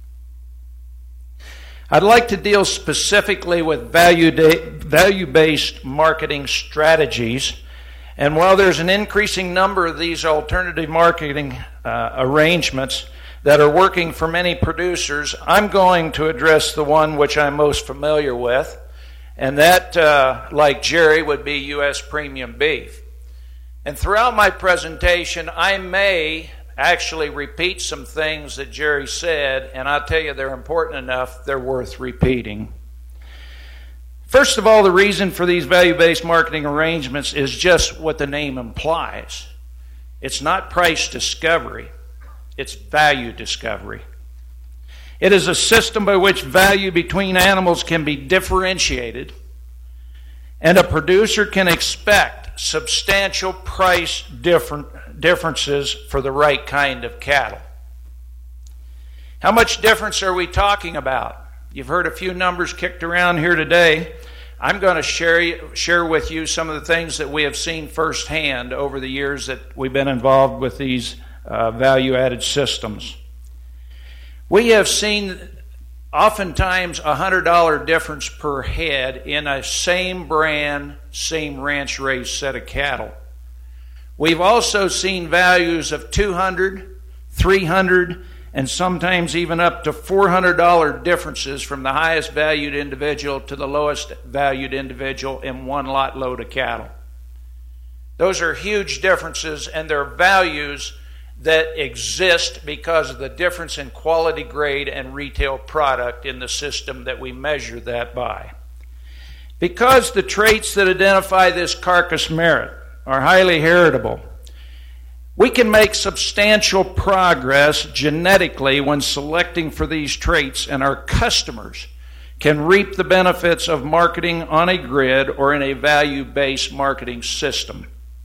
I'd like to deal specifically with value-based marketing strategies. And while there's an increasing number of these alternative marketing arrangements that are working for many producers, I'm going to address the one which I'm most familiar with, and that, like Jerry, would be U.S. premium beef. And throughout my presentation, I may actually repeat some things that Jerry said, and I'll tell you they're important enough, they're worth repeating. First of all, the reason for these value-based marketing arrangements is just what the name implies. It's not price discovery, it's value discovery. It is a system by which value between animals can be differentiated, and a producer can expect substantial price differences for the right kind of cattle. How much difference are we talking about? You've heard a few numbers kicked around here today. I'm going to share with you some of the things that we have seen firsthand over the years that we've been involved with these value-added systems. We have seen oftentimes a $100 difference per head in a same brand, same ranch-raised set of cattle. We've also seen values of $200, $300, and sometimes even up to $400 differences from the highest valued individual to the lowest valued individual in one lot load of cattle. Those are huge differences, and they're values that exist because of the difference in quality grade and retail product in the system that we measure that by. Because the traits that identify this carcass merit are highly heritable, we can make substantial progress genetically when selecting for these traits, and our customers can reap the benefits of marketing on a grid or in a value-based marketing system.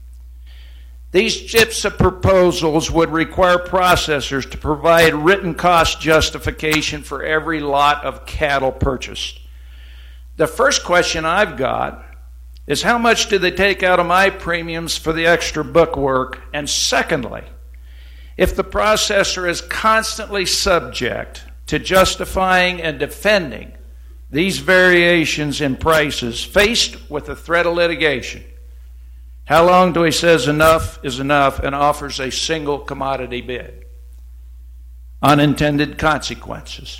These GIPSA proposals would require processors to provide written cost justification for every lot of cattle purchased. The first question I've got is, how much do they take out of my premiums for the extra bookwork? And secondly, if the processor is constantly subject to justifying and defending these variations in prices faced with the threat of litigation, how long do he says enough is enough and offers a single commodity bid? Unintended consequences.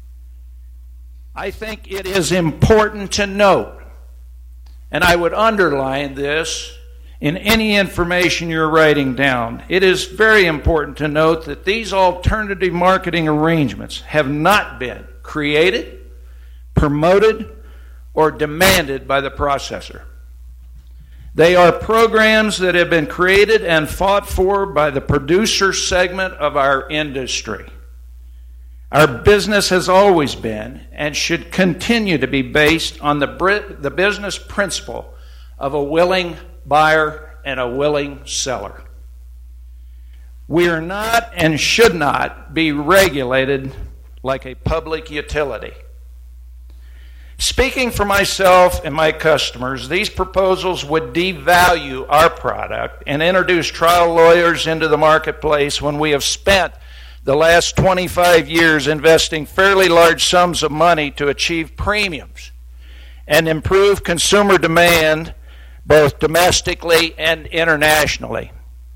I think it is important to note, and I would underline this in any information you're writing down, it is very important to note that these alternative marketing arrangements have not been created, promoted, or demanded by the processor. They are programs that have been created and fought for by the producer segment of our industry. Our business has always been and should continue to be based on the business principle of a willing buyer and a willing seller. We are not and should not be regulated like a public utility. Speaking for myself and my customers, these proposals would devalue our product and introduce trial lawyers into the marketplace when we have spent the last 25 years investing fairly large sums of money to achieve premiums and improve consumer demand both domestically and internationally.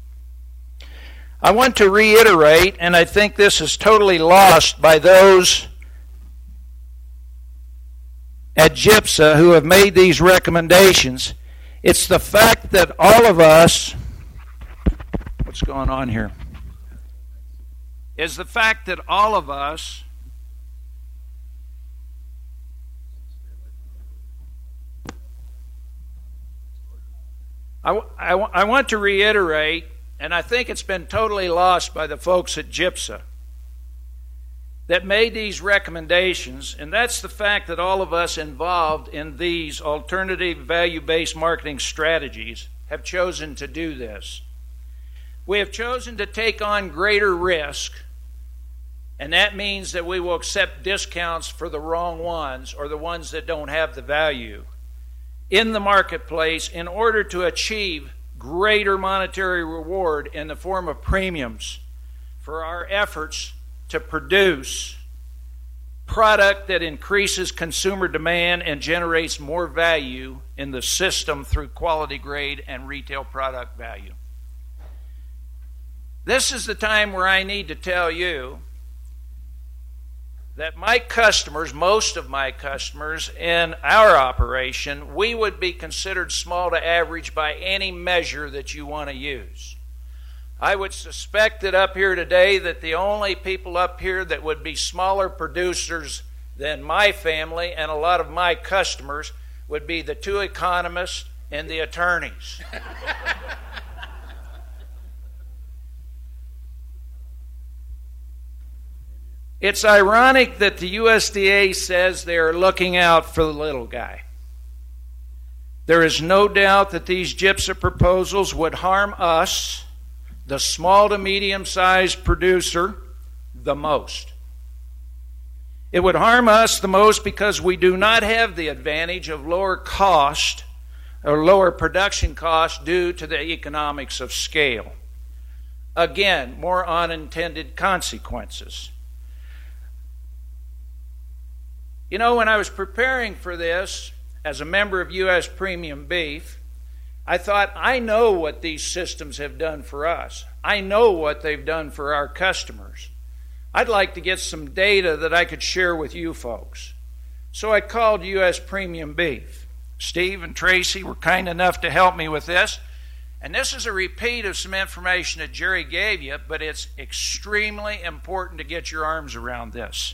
I want to reiterate, and I think this is totally lost by those at GIPSA who have made these recommendations. It's the fact that all of us, what's going on here? Is the fact that all of us I want to reiterate, and I think it's been totally lost by the folks at GIPSA that made these recommendations, and that's the fact that all of us involved in these alternative value-based marketing strategies have chosen to do this. We have chosen to take on greater risk, and that means that we will accept discounts for the wrong ones or the ones that don't have the value in the marketplace in order to achieve greater monetary reward in the form of premiums for our efforts to produce product that increases consumer demand and generates more value in the system through quality grade and retail product value. This is the time where I need to tell you that my customers, most of my customers in our operation, we would be considered small to average by any measure that you want to use. I would suspect that up here today that the only people up here that would be smaller producers than my family and a lot of my customers would be the two economists and the attorneys. It's ironic that the USDA says they are looking out for the little guy. There is no doubt that these GIPSA proposals would harm us, the small to medium-sized producer, the most. It would harm us the most because we do not have the advantage of lower cost or lower production cost due to the economics of scale. Again, more unintended consequences. You know, when I was preparing for this as a member of U.S. Premium Beef, I thought, I know what these systems have done for us. I know what they've done for our customers. I'd like to get some data that I could share with you folks. So I called U.S. Premium Beef. Steve and Tracy were kind enough to help me with this. And this is a repeat of some information that Jerry gave you, but it's extremely important to get your arms around this.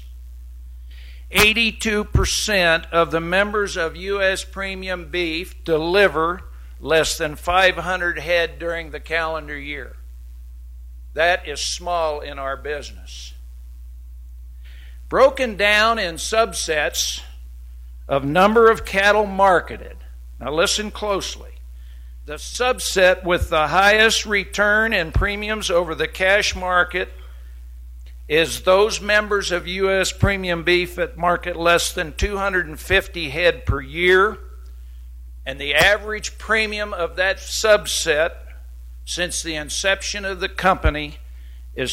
82% of the members of U.S. Premium Beef deliver less than 500 head during the calendar year. That is small in our business. Broken down in subsets of number of cattle marketed. Now listen closely. The subset with the highest return in premiums over the cash market is those members of U.S. Premium Beef that market less than 250 head per year, and the average premium of that subset since the inception of the company is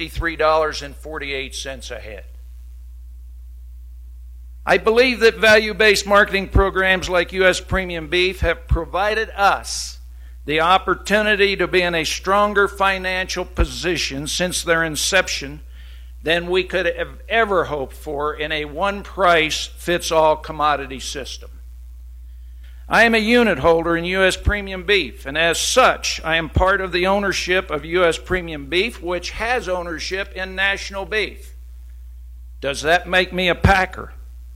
$63.48 a head. I believe that value-based marketing programs like U.S. Premium Beef have provided us the opportunity to be in a stronger financial position since their inception than we could have ever hoped for in a one-price-fits-all commodity system. I am a unit holder in U.S. Premium Beef, and as such, I am part of the ownership of U.S. Premium Beef, which has ownership in National Beef. Does that make me a packer?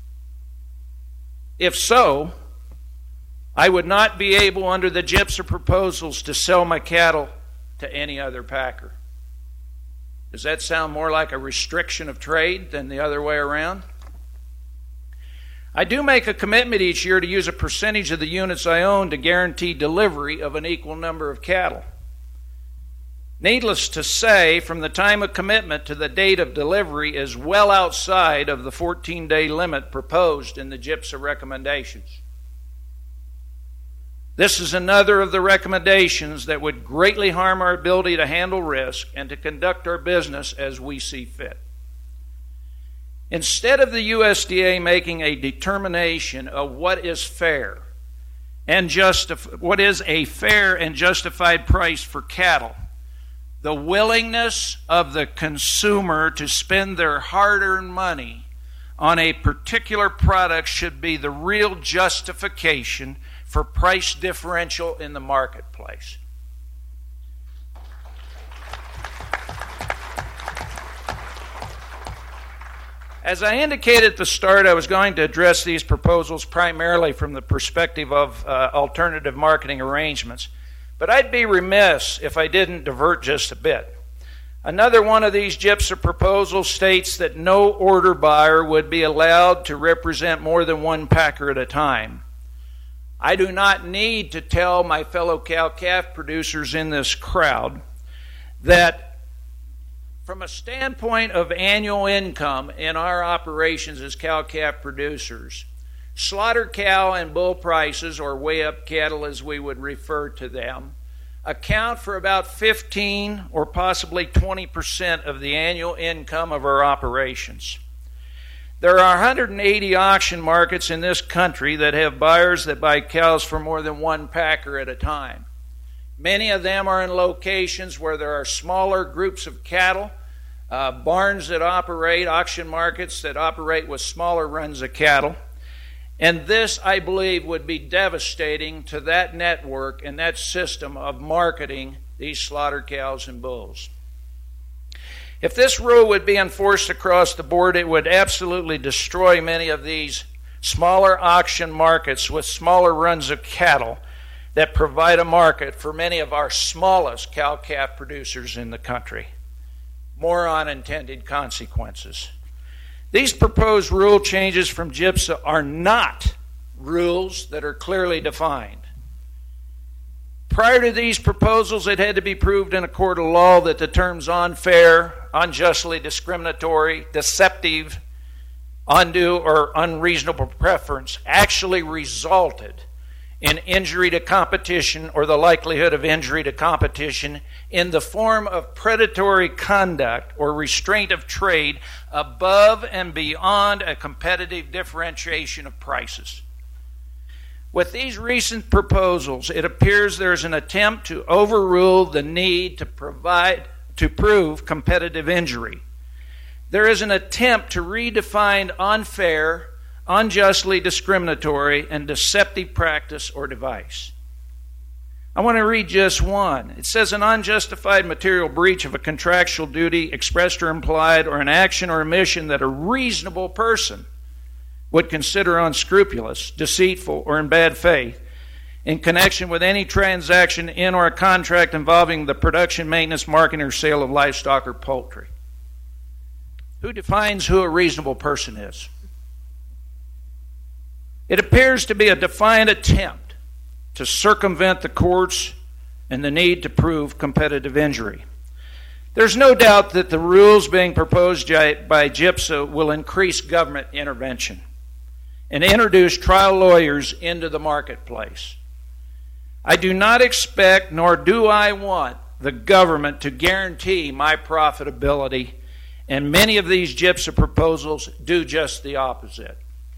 If so, I would not be able, under the GIPSA proposals, to sell my cattle to any other packer. Does that sound more like a restriction of trade than the other way around? I do make a commitment each year to use a percentage of the units I own to guarantee delivery of an equal number of cattle. Needless to say, from the time of commitment to the date of delivery is well outside of the 14-day limit proposed in the GIPSA recommendations. This is another of the recommendations that would greatly harm our ability to handle risk and to conduct our business as we see fit. Instead of the USDA making a determination of what is fair and what is a fair and justified price for cattle, the willingness of the consumer to spend their hard-earned money on a particular product should be the real justification for price differential in the marketplace. As I indicated at the start, I was going to address these proposals primarily from the perspective of alternative marketing arrangements, but I'd be remiss if I didn't divert just a bit. Another one of these GIPSA proposals states that no order buyer would be allowed to represent more than one packer at a time. I do not need to tell my fellow cow-calf producers in this crowd that from a standpoint of annual income in our operations as cow-calf producers, slaughter cow and bull prices, or weigh-up cattle as we would refer to them, account for about 15 or possibly 20% of the annual income of our operations. There are 180 auction markets in this country that have buyers that buy cows for more than one packer at a time. Many of them are in locations where there are smaller groups of cattle, barns that operate, auction markets that operate with smaller runs of cattle. And this, I believe, would be devastating to that network and that system of marketing these slaughter cows and bulls. If this rule would be enforced across the board, it would absolutely destroy many of these smaller auction markets with smaller runs of cattle that provide a market for many of our smallest cow-calf producers in the country. More unintended consequences. These proposed rule changes from GIPSA are not rules that are clearly defined. Prior to these proposals, it had to be proved in a court of law that the terms unfair, unjustly discriminatory, deceptive, undue, or unreasonable preference actually resulted in injury to competition or the likelihood of injury to competition in the form of predatory conduct or restraint of trade above and beyond a competitive differentiation of prices. With these recent proposals, it appears there's an attempt to overrule the need to prove competitive injury. There is an attempt to redefine unfair, unjustly discriminatory, and deceptive practice or device. I want to read just one. It says an unjustified material breach of a contractual duty, expressed or implied, or an action or omission that a reasonable person would consider unscrupulous, deceitful, or in bad faith in connection with any transaction in or a contract involving the production, maintenance, marketing, or sale of livestock or poultry. Who defines who a reasonable person is? It appears to be a defiant attempt to circumvent the courts and the need to prove competitive injury. There's no doubt that the rules being proposed by GIPSA will increase government intervention and introduce trial lawyers into the marketplace. I do not expect, nor do I want, the government to guarantee my profitability, and many of these GIPSA proposals do just the opposite.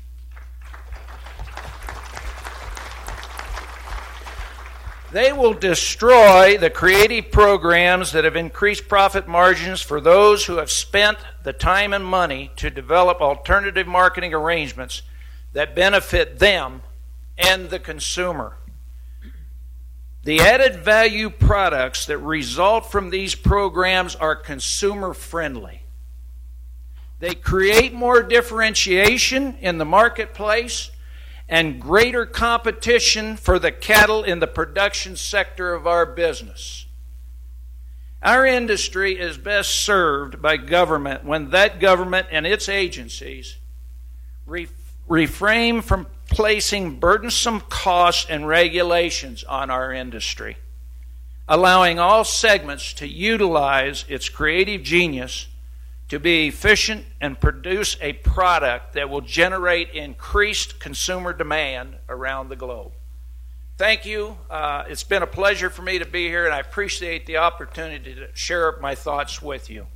They will destroy the creative programs that have increased profit margins for those who have spent the time and money to develop alternative marketing arrangements that benefit them and the consumer. The added value products that result from these programs are consumer friendly. They create more differentiation in the marketplace and greater competition for the cattle in the production sector of our business. Our industry is best served by government when that government and its agencies refrain from placing burdensome costs and regulations on our industry, allowing all segments to utilize its creative genius to be efficient and produce a product that will generate increased consumer demand around the globe. Thank you. It's been a pleasure for me to be here, and I appreciate the opportunity to share my thoughts with you.